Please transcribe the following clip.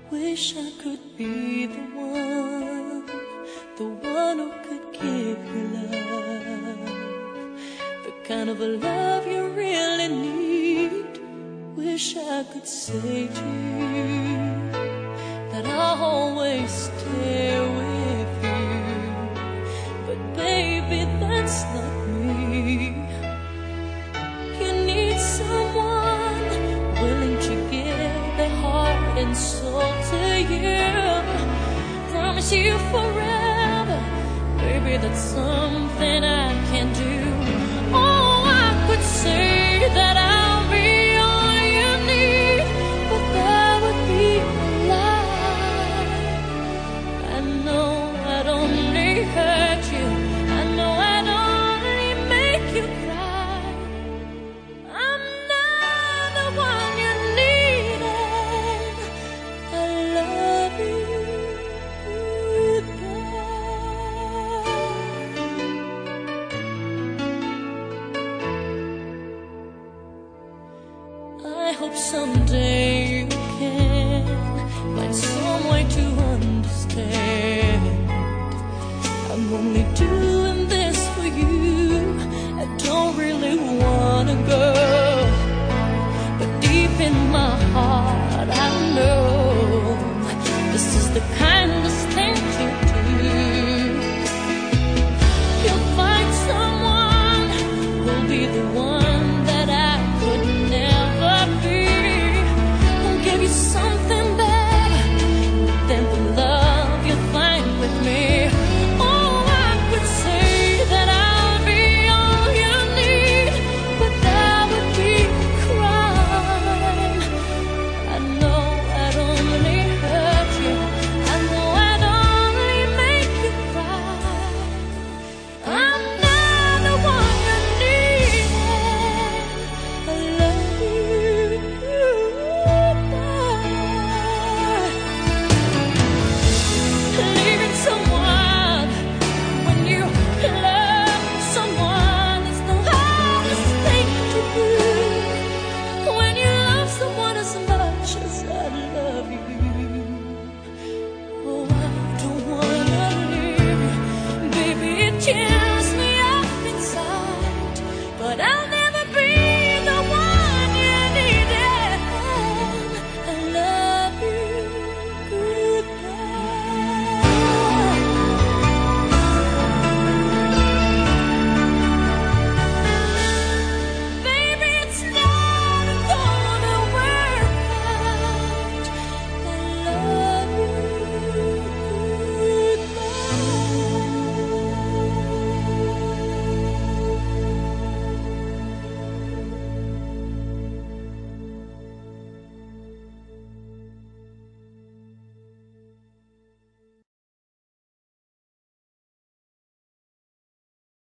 Wish I could be the one who could give you love, the kind of a love you really need. Wish I could say to you that I'll always stay with you, but baby, that's not me. You need someone willing to give their heart and soul to you, promise you forever, baby, that's something I can do. Oh, I could say that I'll be all you need, but that would be a lie. I know I'd only hurt you, I know I'd only make you cry. I'm not the one you needed. I love you, I hope someday you can find some way to understand. I'm only doing this for you. I don't really wanna go, but deep in my heart I know this is the kindest thing to do. You'll find someone who'll be the one that I could never be, who'll give you something better than the love you find with me. Oh, I could say that I'll be all you need, but that would be a crime. I know I'd only hurt you, I know I'd only make you cry. I'm not the one you needed. I love you, leaving someone when you love someone is the hardest thing to do. When you love someone as much as I love you, oh, I don't wanna leave you, baby, it can't